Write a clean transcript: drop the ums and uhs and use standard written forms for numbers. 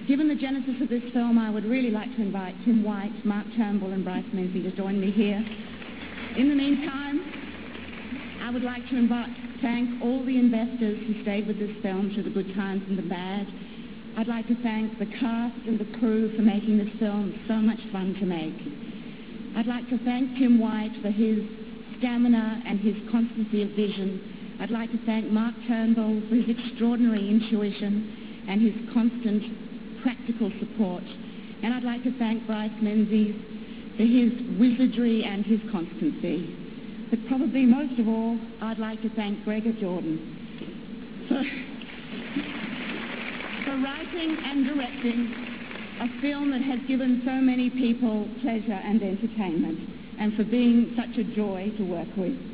Given the genesis of this film, I would really like to invite Tim White, Mark Turnbull and Bryce Menzies to join me here. In the meantime, I would like to thank all the investors who stayed with this film through the good times and the bad. I'd like to thank the cast and the crew for making this film so much fun to make. I'd like to thank Tim White for his stamina and his constancy of vision. I'd like to thank Mark Turnbull for his extraordinary intuition and his constant practical support. And I'd like to thank Bryce Menzies for his wizardry and his constancy. But probably most of all, I'd like to thank Gregor Jordan for writing and directing a film that has given so many people pleasure and entertainment, and for being such a joy to work with.